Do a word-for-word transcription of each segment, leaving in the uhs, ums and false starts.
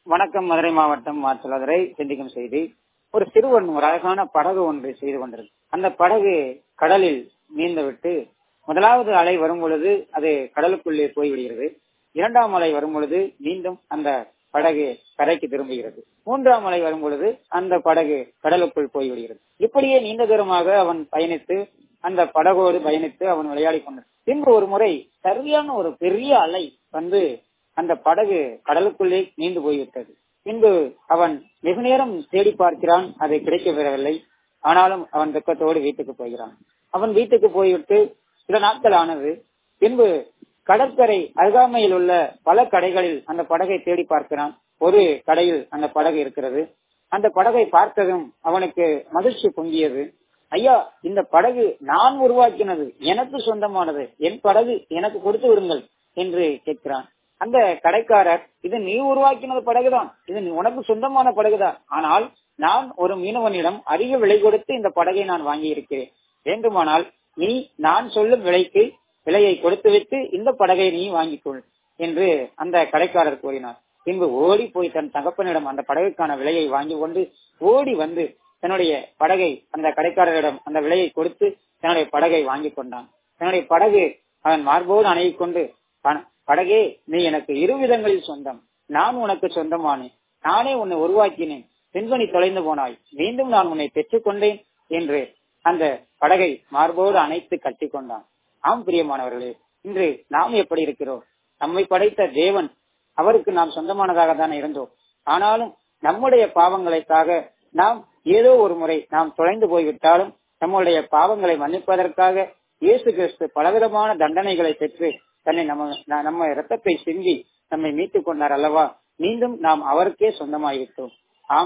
வணக்கம். மதுரை மாவட்டம் மாற்றலாதுறை சிந்திக்கும் செய்தி. ஒரு சிறுவன் ஒரு அழகான படகு ஒன்று செய்து கொண்டிருக்கு. அந்த படகு கடலில் நீந்த விட்டு முதலாவது அலை வரும் பொழுது அது கடலுக்குள்ளே போய்விடுகிறது. இரண்டாம் அலை வரும் பொழுது மீண்டும் அந்த படகு கரைக்கு திரும்புகிறது. மூன்றாம் அலை வரும் பொழுது அந்த படகு கடலுக்குள் போய்விடுகிறது. இப்படியே நீண்ட தூரமாக அவன் பயணித்து அந்த படகோடு பயணித்து அவன் விளையாடி கொண்டான். பின்பு ஒரு முறை சரியான ஒரு பெரிய அலை வந்து அந்த படகு கடலுக்குள்ளே நீண்டு போய்விட்டது. பின்பு அவன் வெகு நேரம் தேடி பார்க்கிறான், அதை கிடைக்க பெறவில்லை. ஆனாலும் அவன் துக்கத்தோடு வீட்டுக்கு போகிறான். அவன் வீட்டுக்கு போய்விட்டு சில நாட்கள் ஆனது. பின்பு கடற்கரை அருகாமையில் உள்ள பல கடைகளில் அந்த படகை தேடி பார்க்கிறான். ஒரு கடையில் அந்த படகு இருக்கிறது. அந்த படகை பார்த்ததும் அவனுக்கு மகிழ்ச்சி பொங்கியது. ஐயா, இந்த படகு நான் உருவாக்கினது, எனக்கு சொந்தமானது, என் படகு எனக்கு கொடுத்து விடுங்கள் என்று கேட்கிறான். அந்த கடைக்காரர், இது நீ உருவாக்கினது படகுதான், இது உனக்கு சொந்தமான படகுதான். ஆனால் நான் ஒரு மீனவனிடம் அதிக விலை கொடுத்து இந்த படகை நான் வாங்கி இருக்கிறேன். வேண்டுமானால் நீ நான் சொல்லும் விலைக்கு விலையை கொடுத்து விட்டு இந்த படகை நீ வாங்கிக்கொள் என்று அந்த கடைக்காரர் கூறினார். பின்பு ஓடி போய் தன் தகப்பனிடம் அந்த படகுக்கான விலையை வாங்கி கொண்டு ஓடி வந்து தன்னுடைய படகை அந்த கடைக்காரரிடம் அந்த விலையை கொடுத்து தன்னுடைய படகை வாங்கி கொண்டான். தன்னுடைய படகு அவன் மார்போடு அணையை கொண்டு, படகே, நீ எனக்கு இரு விதங்களில் சொந்தம், நான் உனக்கு சொந்தமானேன், நானே உன்னை உருவாக்கினேன், பின்பு நீ தொலைந்து போனாய், மீண்டும் நான் உன்னை பெற்றுக் கொண்டேன் என்று அந்த படகை மார்போடு அணைத்து கட்டி கொண்டான். ஆம் பிரியமானவர்களே, இன்று நாம் எப்படி இருக்கிறோம்? நம்மை படைத்த தேவன், அவருக்கு நாம் சொந்தமானதாக தானே இருந்தோம். ஆனாலும் நம்முடைய பாவங்களுக்காக நாம் ஏதோ ஒரு முறை நாம் தொலைந்து போய்விட்டாலும் நம்முடைய பாவங்களை மன்னிப்பதற்காக இயேசு கிறிஸ்து பலவிதமான தண்டனைகளை பெற்று தன்னை நம்ம நம்ம இரத்தத்தை சிந்தி நம்மை மீட்டுக் கொண்டார் அல்லவா? மீண்டும் நாம் அவருக்கே சொந்தமாகிவிட்டோம். ஆம்,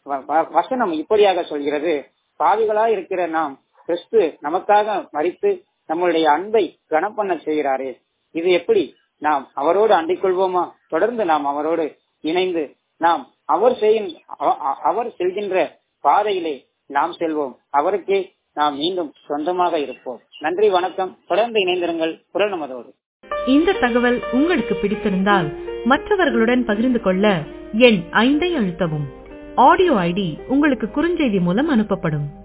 வசனம் இப்படியாக சொல்கிறது, பாவிகளா இருக்கிற நாம் கிறிஸ்து நமக்காக மரித்து நம்மளுடைய அன்பை கனம் பண்ண செய்கிறாரே, இது எப்படி? நாம் அவரோடு அண்டிக் கொள்வோமா? தொடர்ந்து நாம் அவரோடு இணைந்து நாம் அவர் செய்யும் அவர் செல்கின்ற பாதையிலே நாம் செல்வோம். அவருக்கே நாம் மீண்டும் சொந்தமாக இருப்போம். நன்றி, வணக்கம். தொடர்ந்து இணைந்திருங்கள் குரல் நமதோடு. இந்த தகவல் உங்களுக்கு பிடித்திருந்தால் மற்றவர்களுடன் பகிர்ந்து கொள்ள எண் ஐந்தை அழுத்தவும். ஆடியோ ஐடி உங்களுக்கு குறுஞ்செய்தி மூலம் அனுப்பப்படும்.